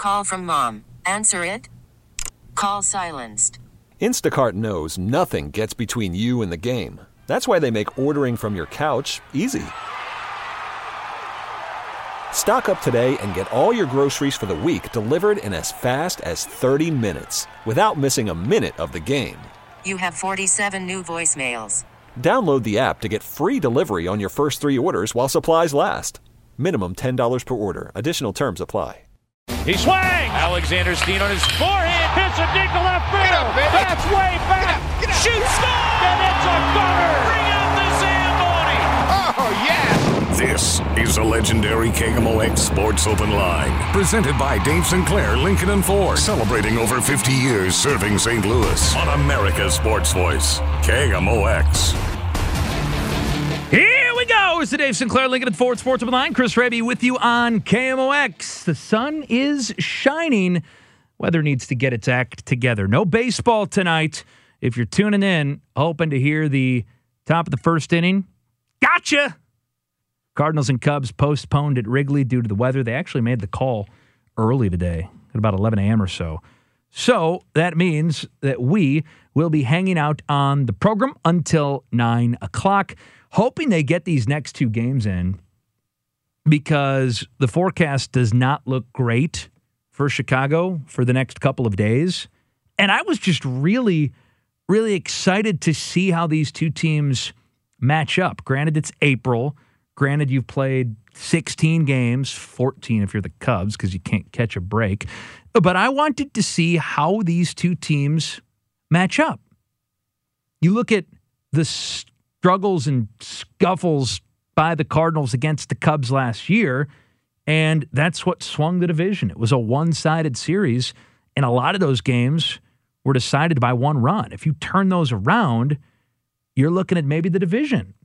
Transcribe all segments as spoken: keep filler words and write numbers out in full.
Call from mom. Answer it. Call silenced. Instacart knows nothing gets between you and the game. That's why they make ordering from your couch easy. Stock up today and get all your groceries for the week delivered in as fast as thirty minutes without missing a minute of the game. You have forty-seven new voicemails. Download the app to get free delivery on your first three orders while supplies last. Minimum ten dollars per order. Additional terms apply. He swings! Alexander Steen on his forehand. Hits a deep to left field. Get up, baby. That's way back. Get up, get up. Shoots, score! And it's a gunner. Bring out the Zamboni. Oh, yeah. This is the legendary K M O X Sports Open Line. Presented by Dave Sinclair, Lincoln and Ford. Celebrating over fifty years serving Saint Louis on America's Sports Voice. K M O X. Here we go. It's the Dave Sinclair, Lincoln and Ford Sports Open Line. Chris Raby with you on K M O X. The sun is shining. Weather needs to get its act together. No baseball tonight. If you're tuning in, hoping to hear the top of the first inning, gotcha. Cardinals and Cubs postponed at Wrigley due to the weather. They actually made the call early today at about eleven a.m. or so. So that means that we will be hanging out on the program until nine o'clock, hoping they get these next two games in because the forecast does not look great for Chicago for the next couple of days. And I was just really, really excited to see how these two teams match up. Granted, it's April. Granted, you've played sixteen games, fourteen if you're the Cubs because you can't catch a break. But I wanted to see how these two teams match up. You look at the struggles and scuffles by the Cardinals against the Cubs last year, and that's what swung the division. It was a one-sided series, and a lot of those games were decided by one run. If you turn those around, you're looking at maybe the division.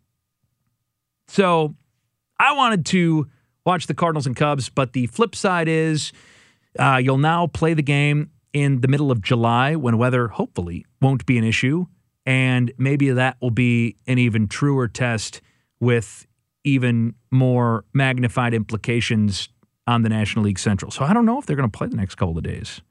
So I wanted to watch the Cardinals and Cubs, but the flip side is uh, you'll now play the game in the middle of July when weather hopefully won't be an issue, and maybe that will be an even truer test with even more magnified implications on the National League Central. So I don't know if they're going to play the next couple of days,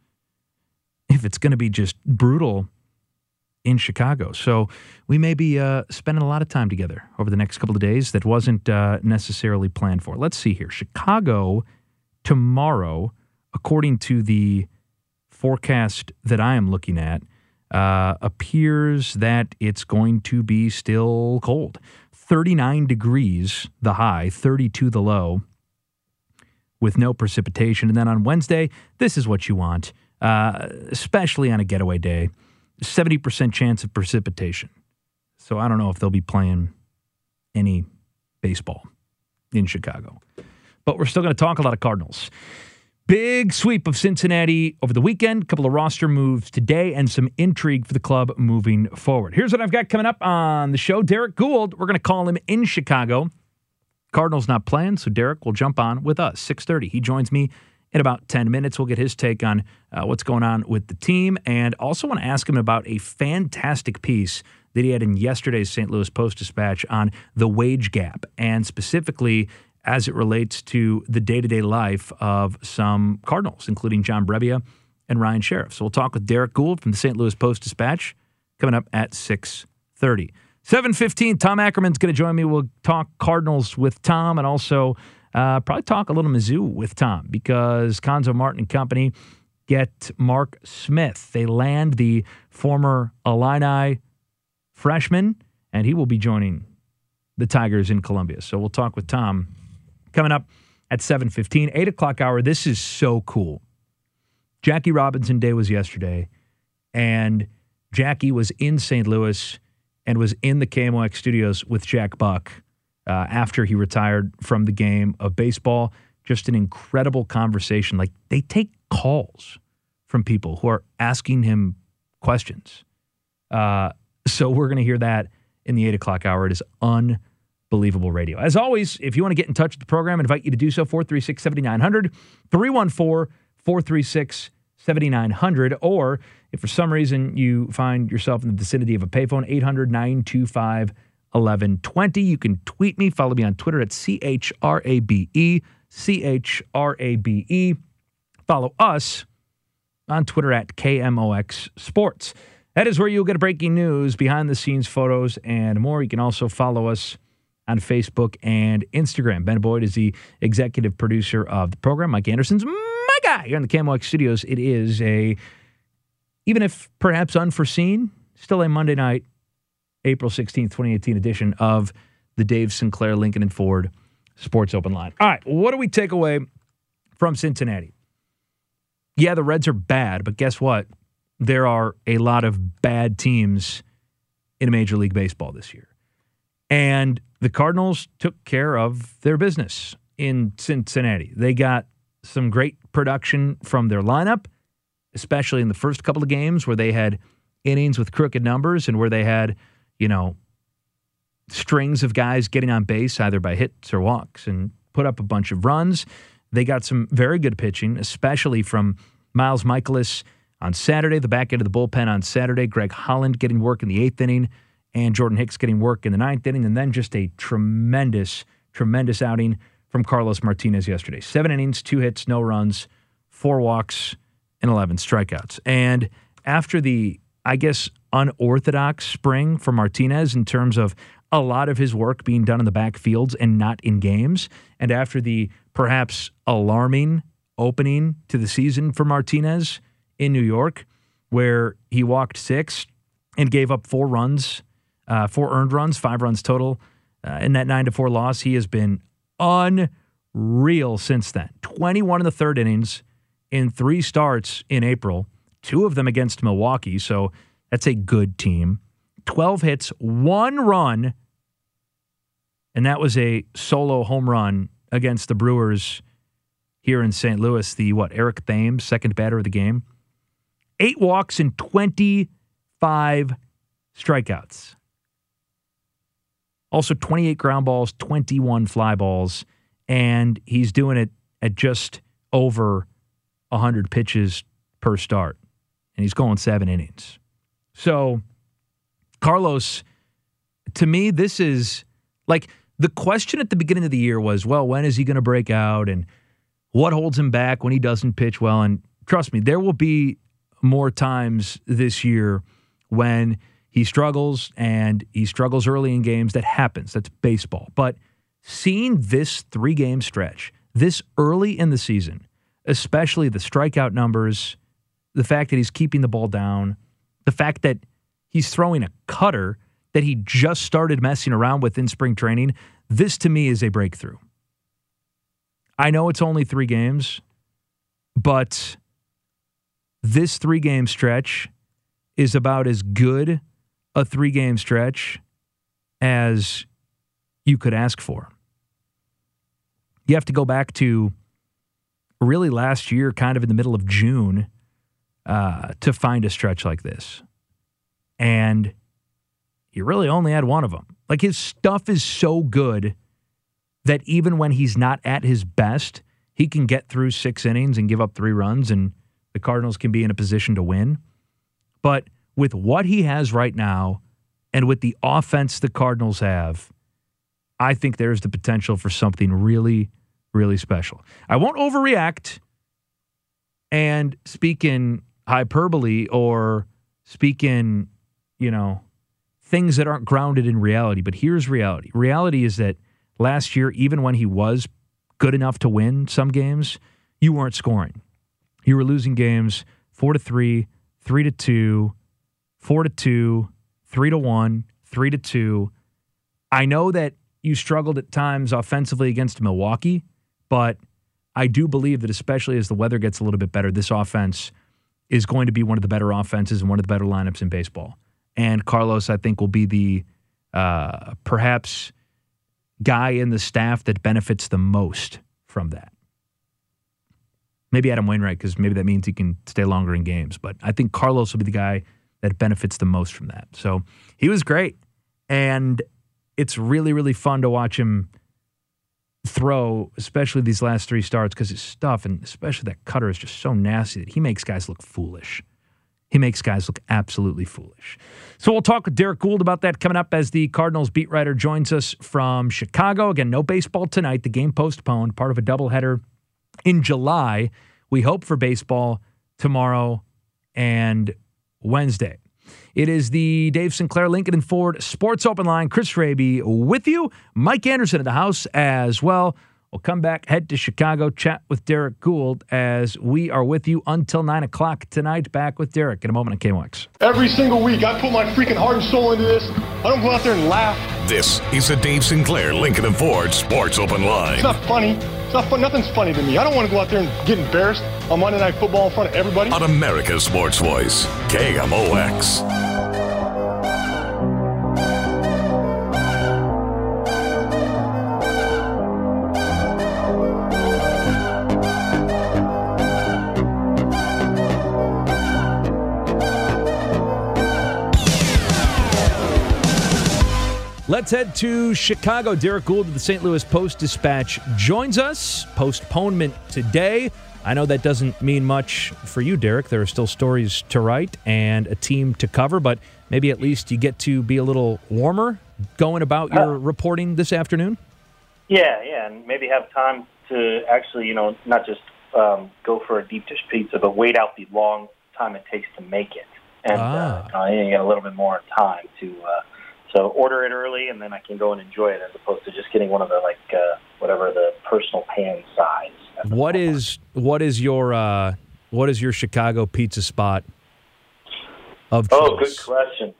if it's going to be just brutal in Chicago. So we may be uh, spending a lot of time together over the next couple of days that wasn't uh, necessarily planned for. Let's see here. Chicago tomorrow, according to the forecast that I am looking at, uh, appears that it's going to be still cold. thirty-nine degrees the high, thirty-two the low, with no precipitation. And then on Wednesday, this is what you want, uh, especially on a getaway day. seventy percent chance of precipitation. So I don't know if they'll be playing any baseball in Chicago. But we're still going to talk a lot of Cardinals. Big sweep of Cincinnati over the weekend, a couple of roster moves today, and some intrigue for the club moving forward. Here's what I've got coming up on the show. Derek Gould, we're going to call him in Chicago. Cardinals not playing, so Derek will jump on with us, six thirty. He joins me in about ten minutes. We'll get his take on uh, what's going on with the team, and also want to ask him about a fantastic piece that he had in yesterday's Saint Louis Post-Dispatch on the wage gap, and specifically as it relates to the day-to-day life of some Cardinals, including John Brebbia and Ryan Sheriff. So we'll talk with Derek Gould from the Saint Louis Post-Dispatch coming up at six thirty. seven fifteen, Tom Ackerman's going to join me. We'll talk Cardinals with Tom, and also Uh, probably talk a little Mizzou with Tom, because Conzo Martin and company get Mark Smith. They land the former Illini freshman, and he will be joining the Tigers in Columbia. So we'll talk with Tom coming up at seven fifteen. eight o'clock hour, this is so cool. Jackie Robinson Day was yesterday, and Jackie was in Saint Louis and was in the K M O X studios with Jack Buck Uh, after he retired from the game of baseball. Just an incredible conversation. Like, they take calls from people who are asking him questions. Uh, so we're going to hear that in the eight o'clock hour. It is unbelievable radio. As always, if you want to get in touch with the program, I invite you to do so, four three six, seven nine zero zero, three one four, four three six, seven nine zero zero, or if for some reason you find yourself in the vicinity of a payphone, eight hundred, nine two five, eleven twenty. You can tweet me. Follow me on Twitter at C H R A B E, C H R A B E. follow us on Twitter at K M O X Sports. That is where you'll get breaking news, behind-the-scenes photos, and more. You can also follow us on Facebook and Instagram. Ben Boyd is the executive producer of the program. Mike Anderson's my guy here in the K M O X studios. It is a, even if perhaps unforeseen, still a Monday night, April sixteenth, twenty eighteen edition of the Dave Sinclair Lincoln and Ford Sports Open Line. All right, what do we take away from Cincinnati? Yeah, the Reds are bad, but guess what? There are a lot of bad teams in Major League Baseball this year. And the Cardinals took care of their business in Cincinnati. They got some great production from their lineup, especially in the first couple of games where they had innings with crooked numbers and where they had, you know, strings of guys getting on base either by hits or walks and put up a bunch of runs. They got some very good pitching, especially from Miles Mikolas on Saturday, the back end of the bullpen on Saturday, Greg Holland getting work in the eighth inning, and Jordan Hicks getting work in the ninth inning, and then just a tremendous, tremendous outing from Carlos Martinez yesterday. Seven innings, two hits, no runs, four walks, and eleven strikeouts. And after the, I guess, unorthodox spring for Martinez in terms of a lot of his work being done in the backfields and not in games, and after the perhaps alarming opening to the season for Martinez in New York, where he walked six and gave up four runs, uh, four earned runs, five runs total uh, in that nine to four loss, he has been unreal since then. twenty-one in the third innings in three starts in April, two of them against Milwaukee, so that's a good team. twelve hits, one run, and that was a solo home run against the Brewers here in Saint Louis. The, what, Eric Thames, second batter of the game. Eight walks and twenty-five strikeouts. Also twenty-eight ground balls, twenty-one fly balls, and he's doing it at just over one hundred pitches per start, and he's going seven innings. So, Carlos, to me, this is like the question at the beginning of the year was, well, when is he going to break out and what holds him back when he doesn't pitch well? And trust me, there will be more times this year when he struggles and he struggles early in games. That happens. That's baseball. But seeing this three-game stretch, this early in the season, especially the strikeout numbers, the fact that he's keeping the ball down, the fact that he's throwing a cutter that he just started messing around with in spring training, this to me is a breakthrough. I know it's only three games, but this three-game stretch is about as good a three-game stretch as you could ask for. You have to go back to really last year, kind of in the middle of June, uh, to find a stretch like this. And he really only had one of them. Like, his stuff is so good that even when he's not at his best, he can get through six innings and give up three runs, and the Cardinals can be in a position to win. But with what he has right now and with the offense the Cardinals have, I think there's the potential for something really, really special. I won't overreact and speak in hyperbole or speak in, you know, things that aren't grounded in reality. But here's reality. Reality is that last year, even when he was good enough to win some games, you weren't scoring. You were losing games four to three, three to two, four to two, three to one, three to two. I know that you struggled at times offensively against Milwaukee, but I do believe that especially as the weather gets a little bit better, this offense is going to be one of the better offenses and one of the better lineups in baseball. And Carlos, I think, will be the uh, perhaps guy in the staff that benefits the most from that. Maybe Adam Wainwright, because maybe that means he can stay longer in games. But I think Carlos will be the guy that benefits the most from that. So he was great. And it's really, really fun to watch him throw, especially these last three starts, because his stuff, and especially that cutter, is just so nasty that he makes guys look foolish. He makes guys look absolutely foolish. So we'll talk with Derek Gould about that coming up as the Cardinals beat writer joins us from Chicago. Again, no baseball tonight. The game postponed, part of a doubleheader in July we hope for baseball tomorrow and Wednesday. It is the Dave Sinclair Lincoln and Ford Sports Open Line. Chris Raby with you. Mike Anderson at the house as well. We'll come back, head to Chicago, chat with Derek Gould as we are with you until nine o'clock tonight. Back with Derek in a moment on K M O X. Every single week, I put my freaking heart and soul into this. I don't go out there and laugh. This is the Dave Sinclair Lincoln and Ford Sports Open Line. It's not funny. It's not fun. Nothing's funny to me. I don't want to go out there and get embarrassed on Monday Night Football in front of everybody. On America's Sports Voice, K M O X. Let's head to Chicago. Derek Gould of the Saint Louis Post-Dispatch joins us. Postponement today. I know that doesn't mean much for you, Derek. There are still stories to write and a team to cover, but maybe at least you get to be a little warmer going about your uh, reporting this afternoon? Yeah, yeah, and maybe have time to actually, you know, not just um, go for a deep dish pizza, but wait out the long time it takes to make it. And ah. uh, you get a little bit more time to... Uh, So order it early, and then I can go and enjoy it, as opposed to just getting one of the like uh, whatever the personal pan size. What is what is your uh, what is your Chicago pizza spot of choice? Oh, good question.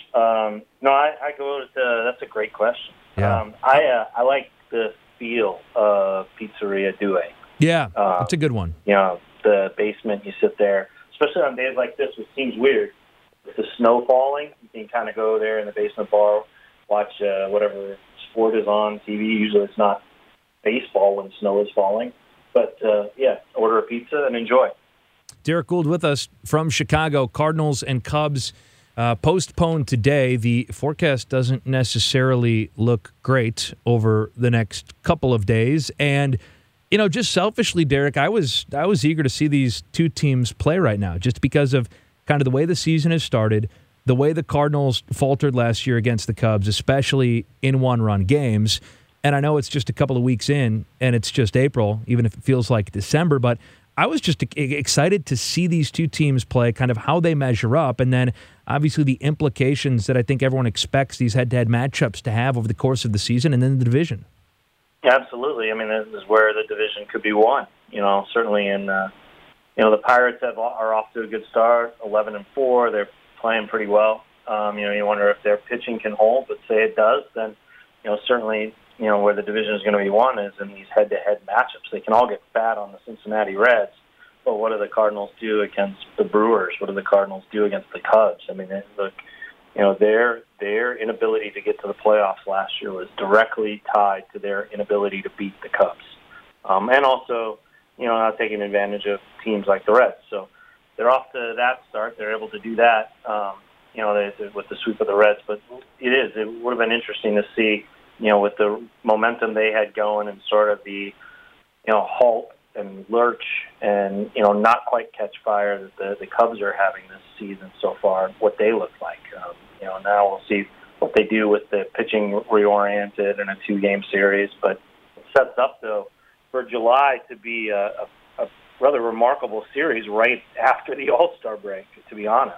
Um, no, I, I go to. That's a great question. Yeah. Um, I uh, I like the feel of Pizzeria Due. Yeah, um, that's a good one. You know, the basement. You sit there, especially on days like this, which seems weird. With the snow falling, you can kind of go there in the basement bar, watch uh, whatever sport is on T V. Usually it's not baseball when snow is falling. But, uh, yeah, order a pizza and enjoy. Derek Gould with us from Chicago. Cardinals and Cubs uh, postponed today. The forecast doesn't necessarily look great over the next couple of days. And, you know, just selfishly, Derek, I was I was eager to see these two teams play right now just because of kind of the way the season has started, the way the Cardinals faltered last year against the Cubs, especially in one-run games. And I know it's just a couple of weeks in, and it's just April, even if it feels like December, but I was just excited to see these two teams play, kind of how they measure up, and then obviously the implications that I think everyone expects these head-to-head matchups to have over the course of the season and then the division. Yeah, absolutely. I mean, this is where the division could be won, you know, certainly in uh, – You know, the Pirates have are off to a good start, eleven and four. They're playing pretty well. Um, you know, you wonder if their pitching can hold, but say it does, then, you know, certainly, you know, where the division is going to be won is in these head-to-head matchups. They can all get fat on the Cincinnati Reds, but what do the Cardinals do against the Brewers? What do the Cardinals do against the Cubs? I mean, they, look, you know, their their inability to get to the playoffs last year was directly tied to their inability to beat the Cubs, um, and also, you know, not taking advantage of teams like the Reds. So they're off to that start. They're able to do that, um, you know, they, with the sweep of the Reds. But it is. It would have been interesting to see, you know, with the momentum they had going and sort of the, you know, halt and lurch and, you know, not quite catch fire that the, the Cubs are having this season so far, what they look like. Um, you know, now we'll see what they do with the pitching reoriented in a two-game series. But it sets up, though, for July to be a, a, a rather remarkable series right after the All-Star break, to be honest.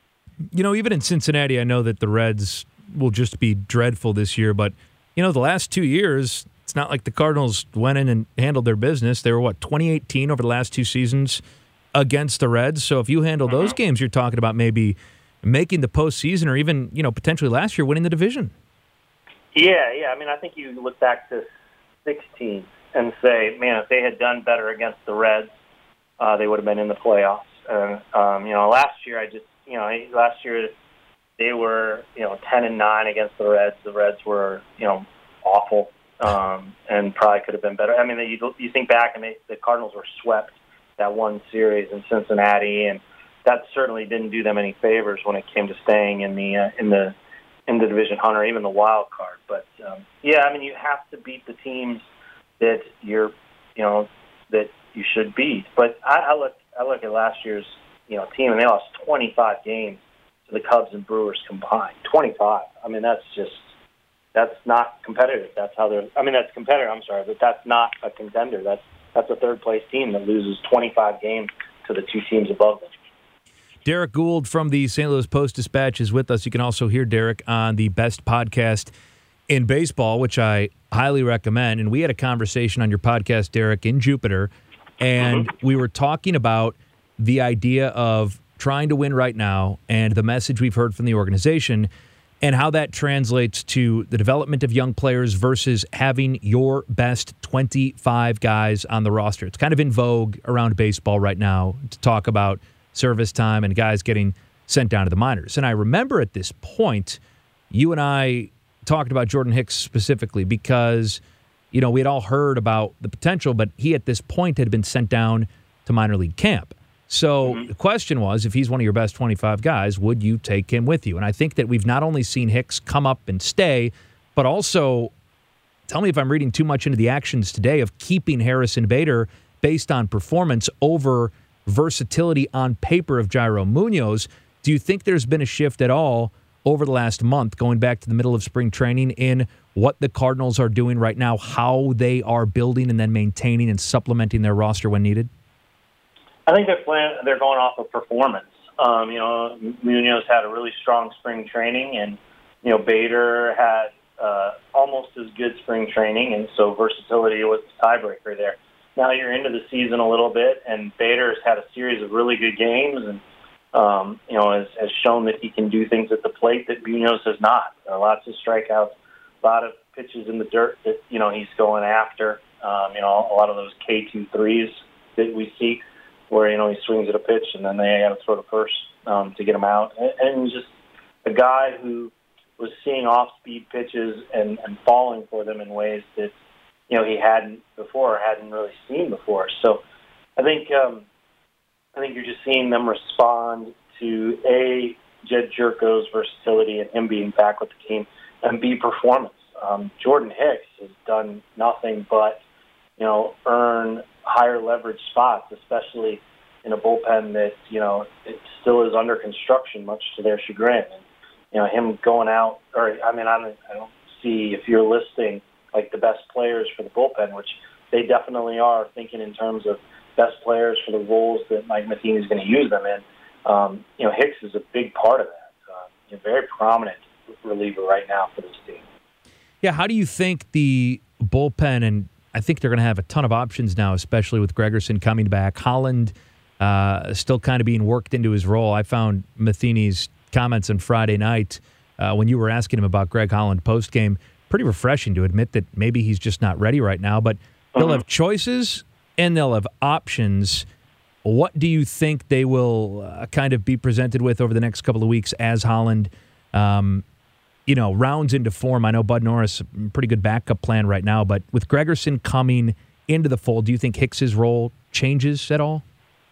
You know, even in Cincinnati, I know that the Reds will just be dreadful this year, but, you know, the last two years, it's not like the Cardinals went in and handled their business. They were, what, twenty eighteen over the last two seasons against the Reds? So if you handle mm-hmm. those games, you're talking about maybe making the postseason or even, you know, potentially last year winning the division. Yeah, yeah. I mean, I think you look back to sixteen and say, man, if they had done better against the Reds, uh, they would have been in the playoffs. And, um, you know, last year, I just, you know, last year they were, you know, ten and nine against the Reds. The Reds were, you know, awful um, and probably could have been better. I mean, you, you think back, and they, the Cardinals were swept that one series in Cincinnati, and that certainly didn't do them any favors when it came to staying in the uh, in the in the division hunt or even the wild card. But um, yeah, I mean, you have to beat the teams that you're, you know, that you should beat. But I, I look, I look at last year's, you know, team, and they lost twenty-five games to the Cubs and Brewers combined. twenty-five. I mean, that's just, that's not competitive. That's how they're. I mean, that's competitive. I'm sorry, but that's not a contender. That's that's a third-place team that loses twenty-five games to the two teams above them. Derek Gould from the Saint Louis Post-Dispatch is with us. You can also hear Derek on the best podcast in baseball, which I highly recommend. And we had a conversation on your podcast, Derek, in Jupiter, and mm-hmm. we were talking about the idea of trying to win right now and the message we've heard from the organization and how that translates to the development of young players versus having your best twenty-five guys on the roster. It's kind of in vogue around baseball right now to talk about service time and guys getting sent down to the minors. And I remember at this point, you and I talked about Jordan Hicks specifically because, you know, we had all heard about the potential, but he at this point had been sent down to minor league camp. So mm-hmm. the question was, if he's one of your best twenty-five guys, would you take him with you? And I think that we've not only seen Hicks come up and stay, but also, tell me if I'm reading too much into the actions today of keeping Harrison Bader based on performance over versatility on paper of Jairo Munoz. Do you think there's been a shift at all over the last month, going back to the middle of spring training, in what the Cardinals are doing right now, how they are building and then maintaining and supplementing their roster when needed? I think they're playing, they're going off of performance. Um, you know, Munoz had a really strong spring training, and, you know, Bader had uh, almost as good spring training, and so versatility was the tiebreaker there. Now you're into the season a little bit, and Bader's had a series of really good games, and um, you know has, has shown that he can do things at the plate that Munoz has not. There are lots of strikeouts, a lot of pitches in the dirt that you know he's going after. Um, you know, a lot of those K two threes that we see, where you know he swings at a pitch and then they got to throw to first um, to get him out, and, and just a guy who was seeing off-speed pitches and, and falling for them in ways that you know, he hadn't before, hadn't really seen before. So I think um, I think you're just seeing them respond to, A, Jed Jerko's versatility and him being back with the team, and B, performance. Um, Jordan Hicks has done nothing but, you know, earn higher leverage spots, especially in a bullpen that, you know, it still is under construction, much to their chagrin. And, you know, him going out, or, I mean, I don't, I don't see if you're listing like the best players for the bullpen, which they definitely are, thinking in terms of best players for the roles that Mike Matheny is going to use them in. Um, you know, Hicks is a big part of that. Uh, a very prominent reliever right now for this team. Yeah, how do you think the bullpen, and I think they're going to have a ton of options now, especially with Gregerson coming back, Holland uh, still kind of being worked into his role. I found Matheny's comments on Friday night uh, when you were asking him about Greg Holland postgame pretty refreshing to admit that maybe he's just not ready right now, but they'll uh-huh. have choices and they'll have options. What do you think they will uh, kind of be presented with over the next couple of weeks as Holland, um, you know, rounds into form? I know Bud Norris, pretty good backup plan right now, but with Gregerson coming into the fold, do you think Hicks's role changes at all?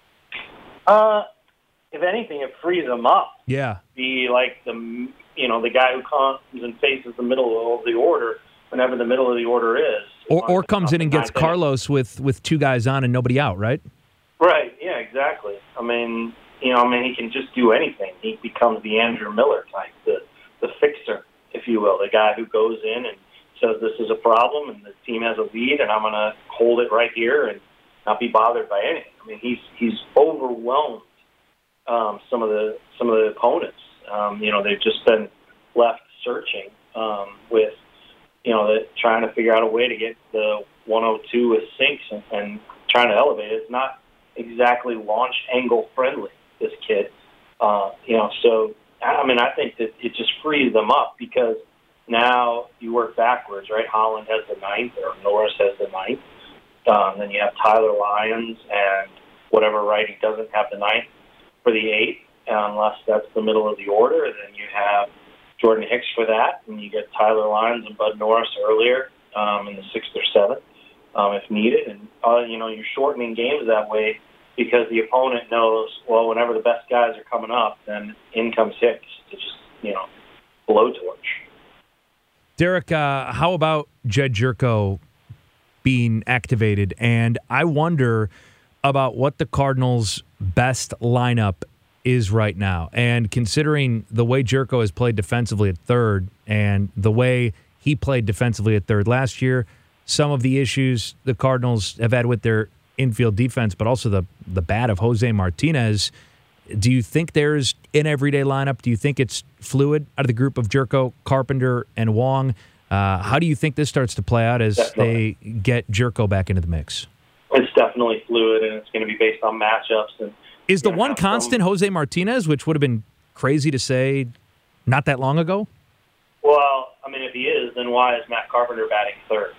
Uh, if anything, it frees him up. Yeah. Be like the, you know, the guy who comes and faces the middle of the order whenever the middle of the order is. Or, or comes in and gets Carlos with, with two guys on and nobody out, right? Right, yeah, exactly. I mean, you know, I mean, he can just do anything. He becomes the Andrew Miller type, the, the fixer, if you will, the guy who goes in and says this is a problem and the team has a lead and I'm going to hold it right here and not be bothered by anything. I mean, he's he's overwhelmed um, some of the some of the opponents. Um, you know, they've just been left searching um, with, you know, the, trying to figure out a way to get the one oh two with sinks and, and trying to elevate it. It's not exactly launch angle friendly, this kid. Uh, you know, so, I mean, I think that it just frees them up because now you work backwards, right? Holland has the ninth or Norris has the ninth. Um, then you have Tyler Lyons and whatever righty doesn't have the ninth for the eighth, unless that's the middle of the order. And then you have Jordan Hicks for that, and you get Tyler Lyons and Bud Norris earlier um, in the sixth or seventh um, if needed. And, uh, you know, you're shortening games that way because the opponent knows, well, whenever the best guys are coming up, then in comes Hicks to just, you know, blowtorch. Derek, uh, how about Jed Jerko being activated? And I wonder about what the Cardinals' best lineup is right now. And considering the way Jerko has played defensively at third and the way he played defensively at third last year, some of the issues the Cardinals have had with their infield defense, but also the, the bat of Jose Martinez. Do you think there's an everyday lineup? Do you think it's fluid out of the group of Jerko, Carpenter, and Wong? Uh, how do you think this starts to play out as definitely. they get Jerko back into the mix? It's definitely fluid, and it's going to be based on matchups. And Is the one constant some... Jose Martinez, which would have been crazy to say not that long ago? Well, I mean, if he is, then why is Matt Carpenter batting third?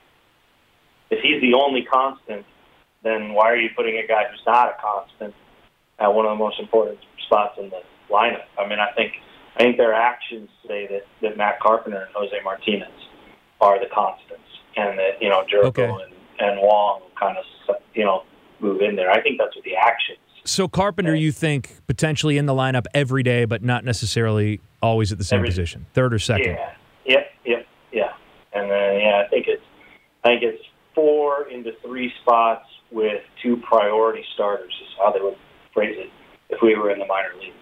If he's the only constant, then why are you putting a guy who's not a constant at one of the most important spots in the lineup? I mean, I think I think their actions say that, that Matt Carpenter and Jose Martinez are the constants, and that, you know, Jerko okay. and, and Wong kind of, you know, move in there. I think that's what the actions. So Carpenter, and, you think, potentially in the lineup every day, but not necessarily always at the same every, position, third or second? Yeah, yeah, yeah, yeah. And then, yeah, I think it's, I think it's four into three spots with two priority starters is how they would phrase it if we were in the minor leagues.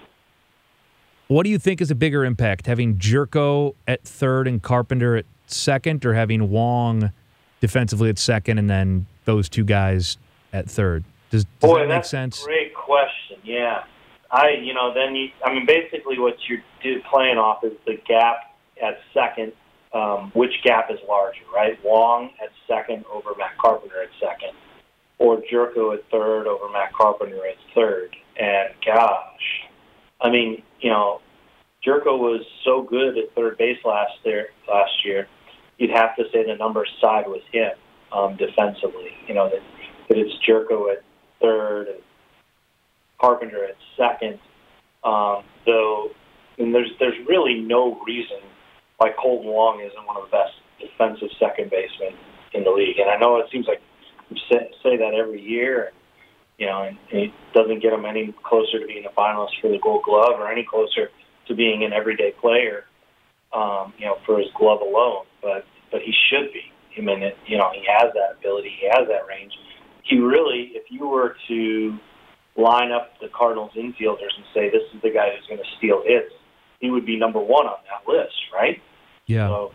What do you think is a bigger impact, having Jerko at third and Carpenter at second, or having Wong defensively at second and then those two guys at third? Does, does Boy, that make that's sense? a great question, yeah. I, you know, then you, I mean, basically what you're do, playing off is the gap at second, um, which gap is larger, right? Wong at second over Matt Carpenter at second, or Jerko at third over Matt Carpenter at third. And gosh, I mean, you know, Jerko was so good at third base last year. Last year, you'd have to say the numbers side with him um, defensively. You know that, that it's Jerko at third and Carpenter at second. Um, though, and there's there's really no reason why Colton Wong isn't one of the best defensive second basemen in the league. And I know it seems like we say, say that every year. And, you know, and it doesn't get him any closer to being a finalist for the Gold Glove or any closer to being an everyday player, um, you know, for his glove alone. But but he should be. I mean, it, you know, he has that ability. He has that range. He really, if you were to line up the Cardinals infielders and say this is the guy who's going to steal hits, he would be number one on that list, right? Yeah. So,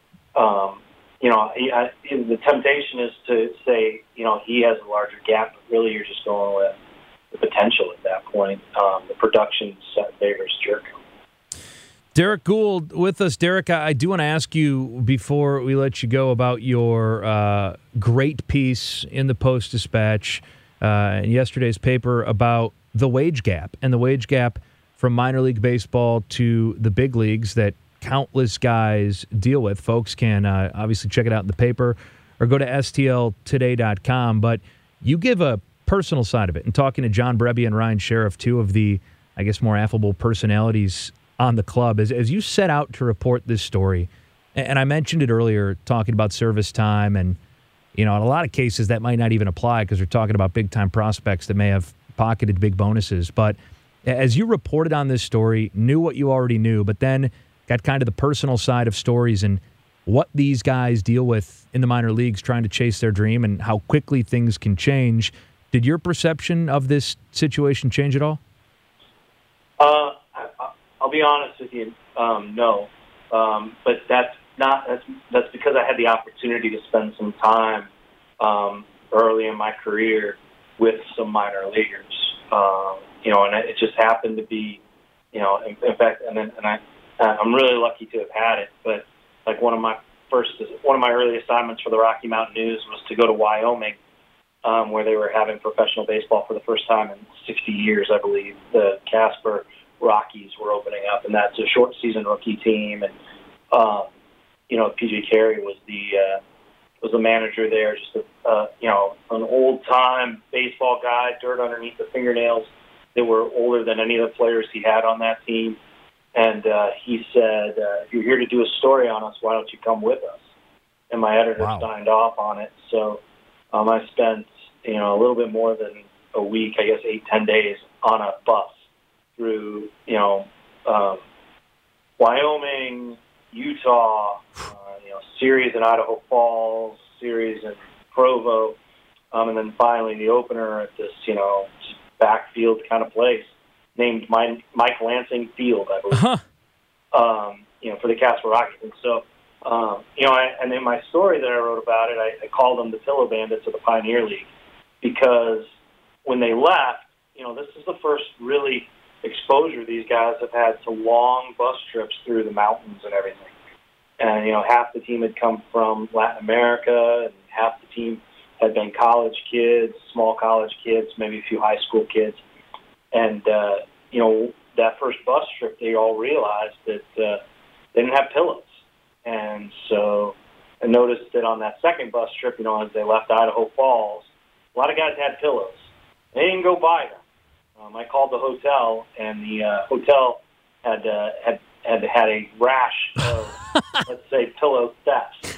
um, you know, he, I, the temptation is to say, you know, he has a larger gap, but really you're just going with the potential at that point. Um, the production set favors Jerko. Derek Gould with us. Derek, I do want to ask you before we let you go about your uh, great piece in the Post-Dispatch uh, in yesterday's paper about the wage gap and the wage gap from minor league baseball to the big leagues that countless guys deal with. Folks can uh, obviously check it out in the paper or go to S T L today dot com. But you give a personal side of it. And talking to John Brebbia and Ryan Sheriff, two of the, I guess, more affable personalities on the club, as, as you set out to report this story, and I mentioned it earlier, talking about service time, and, you know, in a lot of cases that might not even apply because we're talking about big-time prospects that may have pocketed big bonuses. But as you reported on this story, knew what you already knew, but then got kind of the personal side of stories and what these guys deal with in the minor leagues trying to chase their dream and how quickly things can change. Did your perception of this situation change at all? Uh, I, I'll be honest with you, um, no. Um, but that's not that's that's because I had the opportunity to spend some time um, early in my career with some minor leaguers. Um, you know, and it just happened to be, you know, in, in fact, and then and I. Uh, I'm really lucky to have had it, but like one of my first, one of my early assignments for the Rocky Mountain News was to go to Wyoming, um, where they were having professional baseball for the first time in sixty years, I believe. The Casper Rockies were opening up, and that's a short season rookie team. And um, you know, P J Carey was the uh, was the manager there, just a uh, you know an old time baseball guy, dirt underneath the fingernails. They were older than any of the players he had on that team. And uh, he said, uh, if you're here to do a story on us, why don't you come with us? And my editor wow. signed off on it. So um, I spent, you know, a little bit more than a week, I guess eight, ten days on a bus through, you know, um, Wyoming, Utah, uh, you know, series in Idaho Falls, series in Provo, um, and then finally the opener at this, you know, backfield kind of place named Mike Lansing Field, I believe, uh-huh. um, you know, for the Casper Rockies. And so Um, you know, I, and in my story that I wrote about it, I, I called them the Pillow Bandits of the Pioneer League because when they left, you know, this is the first really exposure these guys have had to long bus trips through the mountains and everything. And, you know, half the team had come from Latin America, and half the team had been college kids, small college kids, maybe a few high school kids. And, uh, you know, that first bus trip, they all realized that uh, they didn't have pillows. And so I noticed that on that second bus trip, you know, as they left Idaho Falls, a lot of guys had pillows. They didn't go buy them. Um, I called the hotel, and the uh, hotel had, uh, had had had a rash of, let's say, pillow thefts,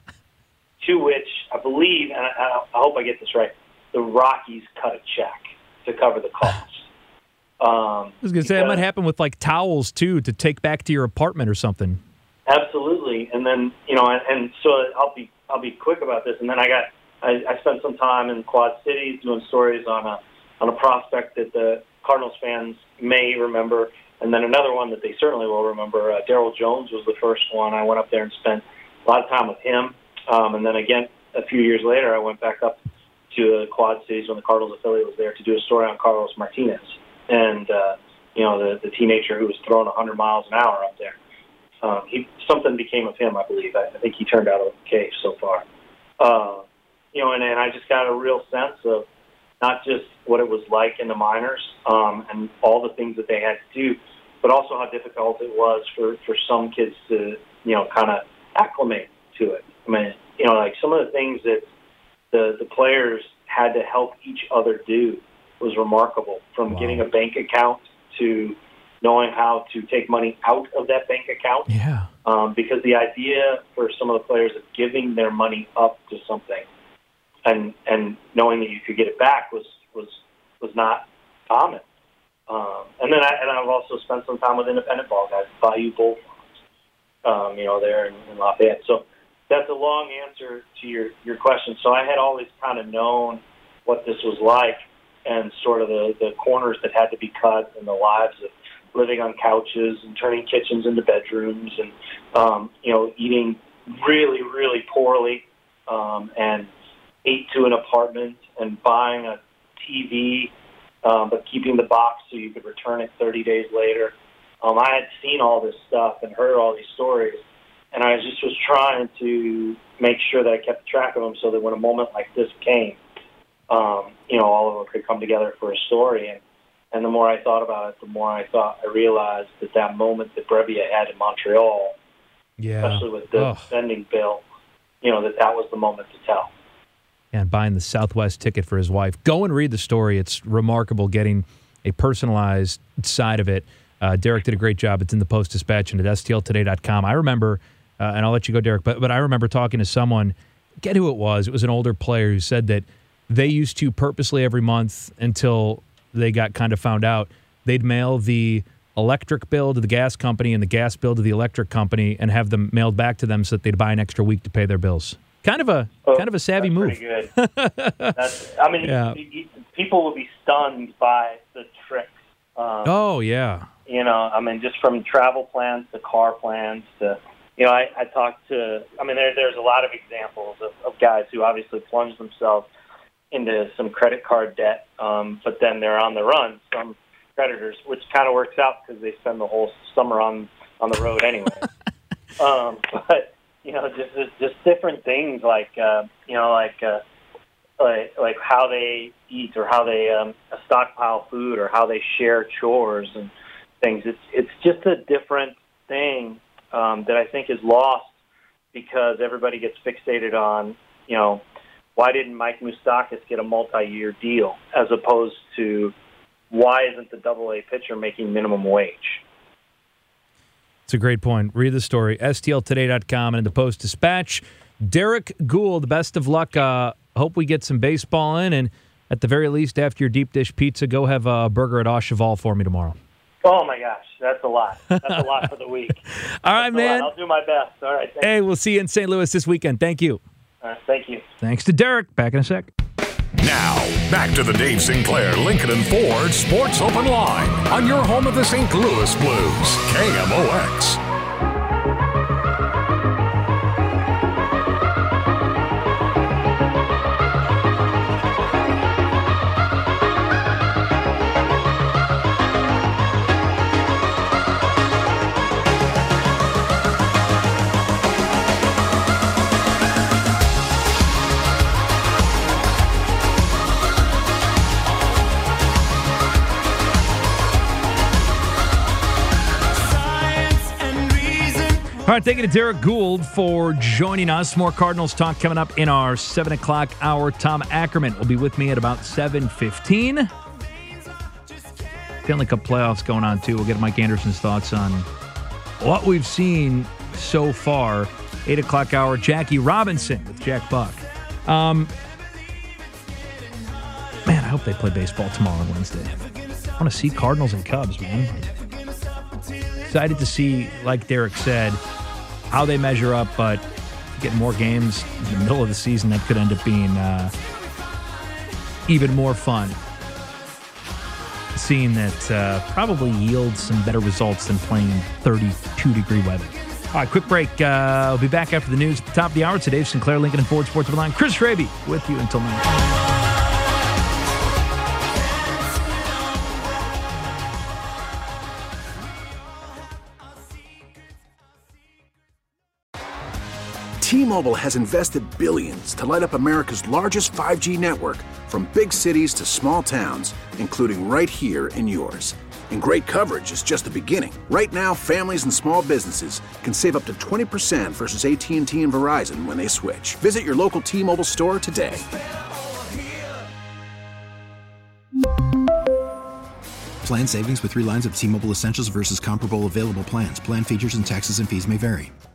to which I believe, and I, I hope I get this right, the Rockies cut a check to cover the cost. Um, I was going to say, that might happen with, like, towels, too, to take back to your apartment or something. Absolutely. And then, you know, and, and so I'll be I'll be quick about this. And then I got I, I spent some time in Quad Cities doing stories on a on a prospect that the Cardinals fans may remember, and then another one that they certainly will remember. Uh, Darryl Jones was the first one. I went up there and spent a lot of time with him. Um, and then again, a few years later, I went back up to the Quad Cities when the Cardinals affiliate was there to do a story on Carlos Martinez, and uh, you know, the the teenager who was throwing one hundred miles an hour up there. Um, he something became of him, I believe. I, I think he turned out okay so far. Uh, you know, and, and I just got a real sense of not just what it was like in the minors um, and all the things that they had to do, but also how difficult it was for, for some kids to, you know, kind of acclimate to it. I mean, you know, like some of the things that the, the players had to help each other do was remarkable, from wow. getting a bank account to knowing how to take money out of that bank account. Yeah. Um, because the idea for some of the players of giving their money up to something and and knowing that you could get it back was was, was not common. Um, and then I, and I've also spent some time with independent ball guys, Bayou Bullfrogs, um, you know, there in, in Lafayette. So that's a long answer to your, your question. So I had always kind of known what this was like and sort of the, the corners that had to be cut in the lives of living on couches and turning kitchens into bedrooms and, um, you know, eating really, really poorly um, and ate to an apartment and buying a T V, um, but keeping the box so you could return it thirty days later. Um, I had seen all this stuff and heard all these stories, and I just was trying to make sure that I kept track of them so that when a moment like this came, um, you know, all of them could come together for a story. And And the more I thought about it, the more I thought I realized that that moment that Brevia had in Montreal, yeah. especially with the oh. spending bill, you know, that that was the moment to tell. And buying the Southwest ticket for his wife. Go and read the story. It's remarkable getting a personalized side of it. Uh, Derek did a great job. It's in the Post-Dispatch and at S T L today dot com. I remember, uh, and I'll let you go, Derek, but, but I remember talking to someone, get who it was. It was an older player who said that they used to purposely every month until they got kind of found out, they'd mail the electric bill to the gas company and the gas bill to the electric company and have them mailed back to them so that they'd buy an extra week to pay their bills. Kind of a oh, kind of a savvy that's move. Pretty good. that's, I mean, yeah. you, you, people will be stunned by the tricks. Um, oh yeah. You know, I mean, just from travel plans to car plans to, you know, I, I talked to. I mean, there, there's a lot of examples of, of guys who obviously plunged themselves into some credit card debt, um, but then they're on the run, some creditors, which kind of works out because they spend the whole summer on, on the road anyway. um, but, you know, just just different things like, uh, you know, like, uh, like like how they eat or how they um, stockpile food or how they share chores and things. It's, it's just a different thing um, that I think is lost because everybody gets fixated on, you know, why didn't Mike Moustakas get a multi-year deal as opposed to why isn't the double A pitcher making minimum wage? It's a great point. Read the story, S T L today dot com and in the Post-Dispatch. Derek Gould, best of luck. Uh, hope we get some baseball in, and at the very least, after your deep dish pizza, go have a burger at Au Cheval for me tomorrow. Oh, my gosh. That's a lot. That's a lot for the week. All right, That's man. I'll do my best. All right. Hey, we'll see you in Saint Louis this weekend. Thank you. All right, thank you. Thanks to Derek. Back in a sec. Now, back to the Dave Sinclair Lincoln and Ford Sports Open Line on your home of the Saint Louis Blues, K M O X. All right, thank you to Derek Gould for joining us. More Cardinals talk coming up in our seven o'clock hour. Tom Ackerman will be with me at about seven fifteen. Stanley Cup playoffs going on, too. We'll get Mike Anderson's thoughts on what we've seen so far. eight o'clock hour, Jackie Robinson with Jack Buck. Um, man, I hope they play baseball tomorrow and Wednesday. I want to see Cardinals and Cubs, man. Excited to see, like Derek said, how they measure up, but get more games in the middle of the season, that could end up being uh, even more fun. Seeing that uh, probably yields some better results than playing thirty-two degree weather. All right, quick break. Uh, we'll be back after the news at the top of the hour. Today, Sinclair, Lincoln, and Ford Sports Line. Chris Raby with you until nine. T-Mobile has invested billions to light up America's largest five G network, from big cities to small towns, including right here in yours. And great coverage is just the beginning. Right now, families and small businesses can save up to twenty percent versus A T and T and Verizon when they switch. Visit your local T-Mobile store today. Plan savings with three lines of T-Mobile Essentials versus comparable available plans. Plan features and taxes and fees may vary.